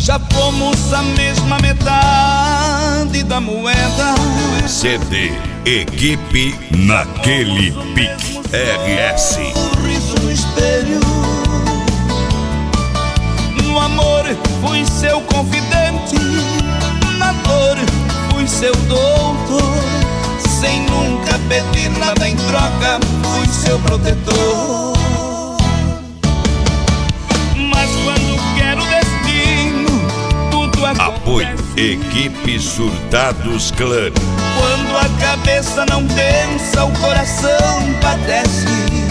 Já fomos a mesma metade da moeda. CD Equipe Naquele Pique RS. O riso no espelho. No amor fui seu confidente, na dor fui seu doutor. Sem nunca pedir nada em troca, fui seu protetor. Mas quando quero destino, tudo acontece. Apoio Equipe Surtados Clã. Quando a cabeça não pensa, o coração padece.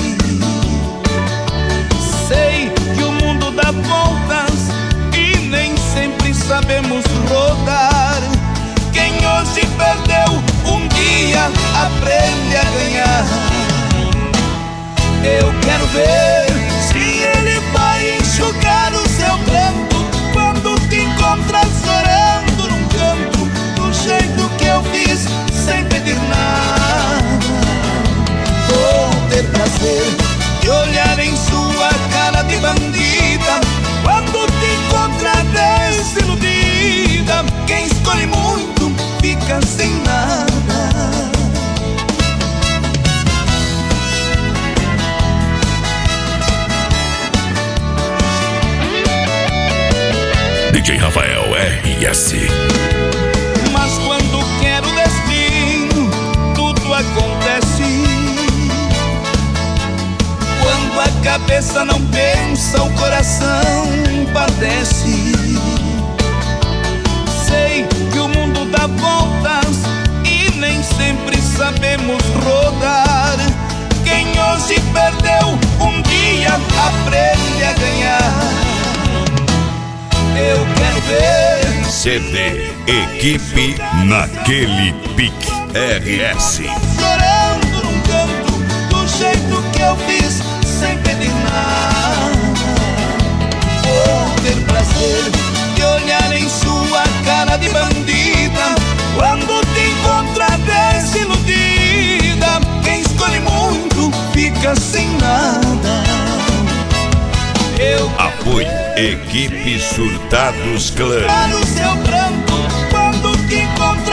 Sei que o mundo dá voltas e nem sempre sabemos rodar. Quem hoje perdeu, um dia aprende a ganhar. Eu quero ver se ele vai enxugar o seu pranto quando te encontrar chorando num canto, do jeito que eu fiz, sem pedir nada. Vou ter prazer de olhar em sua cara de bandida quando te encontrar desiludida. Quem escolhe muito fica sem nada. DJ Rafael RS. Mas quando quero destino, tudo acontece. Quando a cabeça não pensa, o coração padece. Sei que o mundo dá voltas e nem sempre sabemos rodar. Quem hoje perdeu, um dia aprende a ganhar. Eu quero ver CD Equipe Naquele Pique RS. chorando num canto, do jeito que eu fiz, sem pedir nada. Vou ter prazer de olhar em sua cara de bandida quando te encontrar desiludida. Quem escolhe muito fica sem nada. Eu Apoio Equipe Surtados Clã. quero o seu pranto quando te encontrar